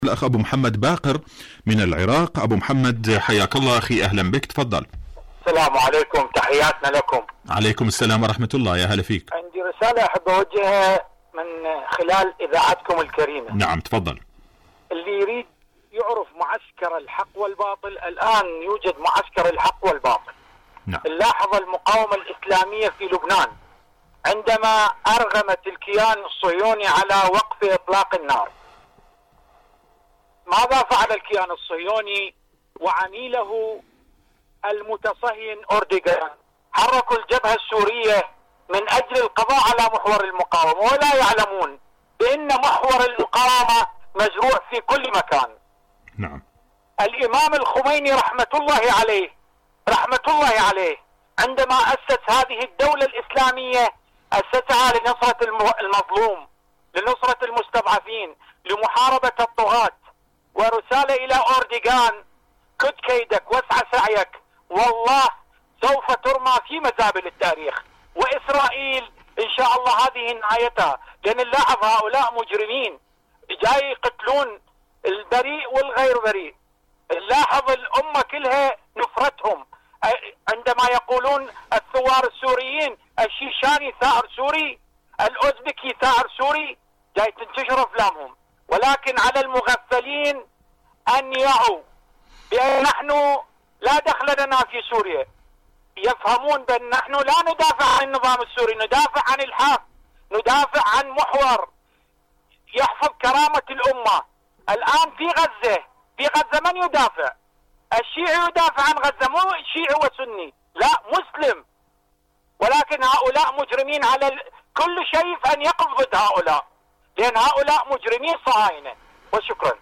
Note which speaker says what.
Speaker 1: الأخ أبو محمد باقر من العراق. أبو محمد حياك الله أخي، أهلا بك، تفضل.
Speaker 2: السلام عليكم، تحياتنا لكم.
Speaker 1: عليكم السلام ورحمة الله، يا هلا فيك.
Speaker 2: عندي رسالة أحب أوجهها من خلال إذاعتكم الكريمة.
Speaker 1: نعم تفضل.
Speaker 2: اللي يريد يعرف معسكر الحق والباطل، الآن يوجد معسكر الحق والباطل.
Speaker 1: نعم.
Speaker 2: نلاحظ المقاومة الإسلامية في لبنان عندما أرغمت الكيان الصهيوني على وقف إطلاق النار. ماذا فعل الكيان الصهيوني وعميله المتصهين أردوغان؟ حركوا الجبهة السورية من أجل القضاء على محور المقاومة، ولا يعلمون بأن محور المقاومة مزروع في كل مكان.
Speaker 1: نعم.
Speaker 2: الإمام الخميني رحمة الله عليه عندما أسس هذه الدولة الإسلامية أسسها لنصرة المظلوم، لنصرة المستضعفين، لمحاربة الطغاة. ورسالة إلى أردوغان: كد كيدك واسعى سعيك، والله سوف ترمى في مزابل التاريخ. وإسرائيل إن شاء الله هذه نهايتها، لأن نلاحظ هؤلاء مجرمين جاي يقتلون البريء والغير بريء. نلاحظ الأمة كلها نفرتهم عندما يقولون الثوار السوريين، الشيشاني ثائر سوري، الأوزبكي ثائر سوري، جاي تنتشر أفلامهم. ولكن على المغفلين أن يعوا بأن نحن لا دخل لنا في سوريا. يفهمون بأن نحن لا ندافع عن النظام السوري، ندافع عن الحق، ندافع عن محور يحفظ كرامة الأمة. الآن في غزة من يدافع؟ الشيعي يدافع عن غزة، مو شيعي وسني، لا مسلم. ولكن هؤلاء مجرمين على كل شيء، أن يقف ضد هؤلاء، لأن هؤلاء مجرمين صهاينة. وشكرا.